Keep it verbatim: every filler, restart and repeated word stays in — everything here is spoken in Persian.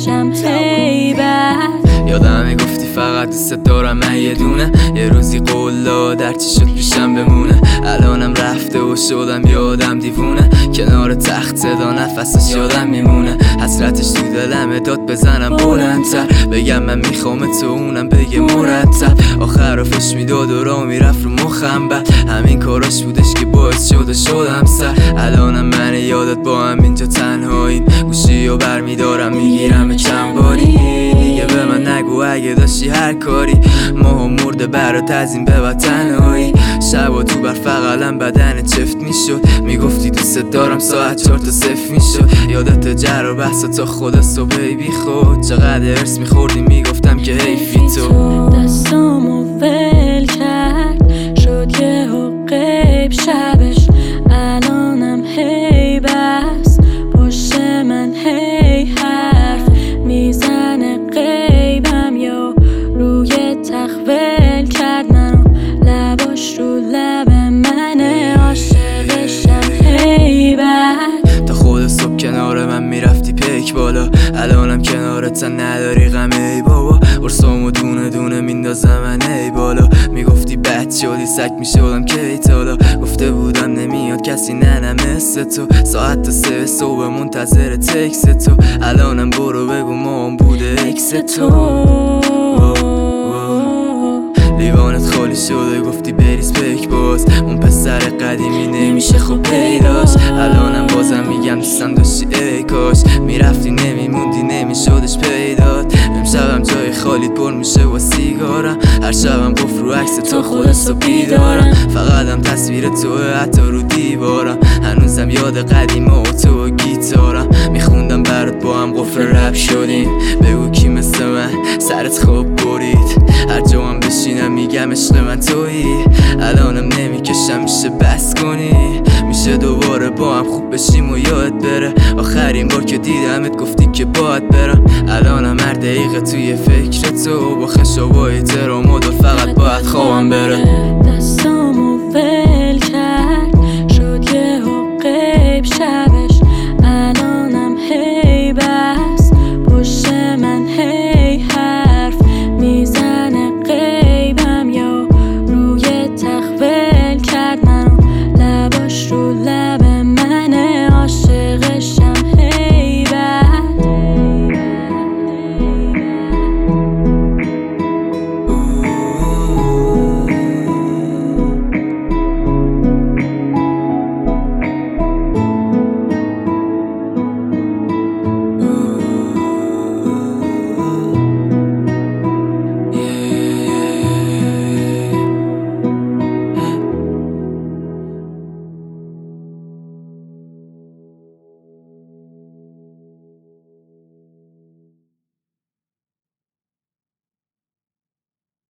بشم هیبت. یادم میگفتی فقط دوست دارم من یه دونه، یه روزی قول داد هرچی شد پیشم بمونه. الانم رفته و شدم یادم دیوونه، کنار تخت صدا نفسش یادم میمونه. حسرتش تو دلمه داد بزنم بلندتر، بگم من میخوام تو اونم بگه مرتب. آخر فش میداد و را میرفت رو مخم بد، همین کاراش بودش که باعث شده شدم سر. الانم من یادت با هم اینجا تنهاییم، گوشی و برمیدارم میگیرم چند باری. دیگه به من نگو اگه داشتی هر کاری، ماها مرده برات از این به بعد تنهایی. شبا تو برف قلم بدن چفت میشد، میگفتی دوست دارم ساعت چهار تا صفر میشد. یادت جر و بحثا تا خدا صبح بی خود، چقدر ارس میخوردی میگفتم که حیفی تو. دستامو ول کرد شد یه و غیب شبش، الانم هی بس پشت من هی حرف میزنه غیبم یا روی تخت کرد منو، لباش رو لب منه عاشقشم هیبت. تا خود صبح کنار من میرفتی پیک بالا، الانم کنارت نداری غم ای بابا. ارسامو دونه دونه میندازم من ای بالا، میگفتی بد شدی سگ میشدم که ایتالا. گفته بودم نمیاد کسی نه نه مثل تو، ساعت تا سه صبح منتظر تکس تو. الانم برو بگو مام بوده اکس تو. لیوانت خالی شده گفتی بریز پیک باز، اون پسر قدیمی نمیشه خوب پیداش. الانم بازم میگم دوستم داشتی ای کاش، میرفتی نمیموندی نمیشدش پیدات. امشبم جای خالیت پر میشه با سیگارم، هر شبم قفل رو عکس تو خودت رو بیدارم. فقطم تصویر تو حتی رو دیوارم، هنوزم یاد قدیم و تو و گیتارم. میخوندم برات با هم قفل رپ شدیم، بگو کی مثل من سرت خوب برید. هر جا هم بشینم میگم عشق من تویی، الانم نمیکشم میشه بس کنی. میشه دوباره با هم خوب بشیم و یاد بره، آخرین بار که دیدمت گفتی که باید برم. الانم هر دقیقه توی فکر تو، با خشابای ترام و فقط باید خوابم بره.